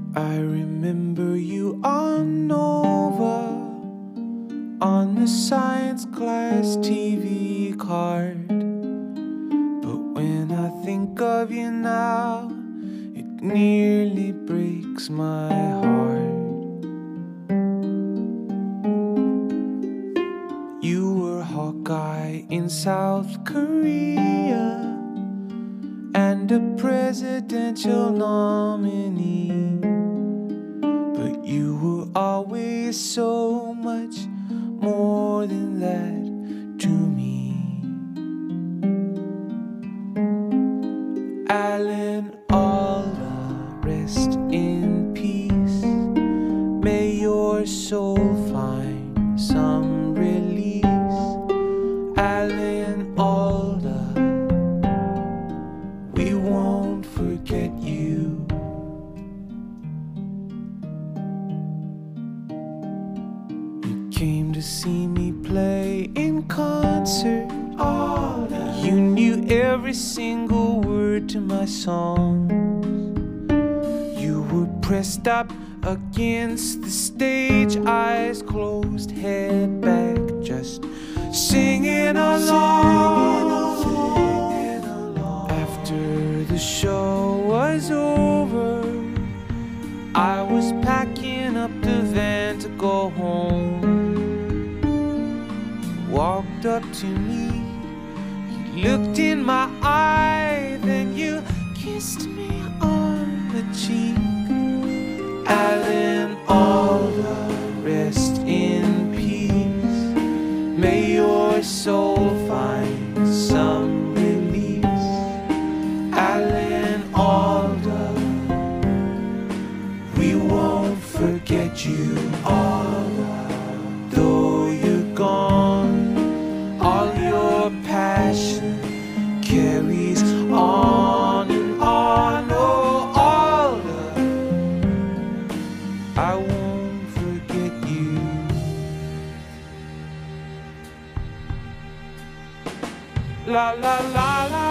I remember you on Nova, on the science class TV card. But when I think of you now, it nearly breaks my heart. You were Hawkeye in South Korea and a presidential nominee. But you were always so much more than that to me. Alan Alda, rest in peace. May your soul find some release. Alan Alda, we won't forget you. You came to see me play in concert. You knew every single word to my songs. You were pressed up against the stage, eyes closed, head back, just singing along. After the show was over, I was packing up the van to go home. Walked up to me, you looked in my eye, then you kissed me on the cheek. Alan Alda, rest in peace. May your soul find some release. Alan Alda, we won't forget you. Though you're gone, all your passion carries on and on. Oh, Alda, I won't forget you. La la la la.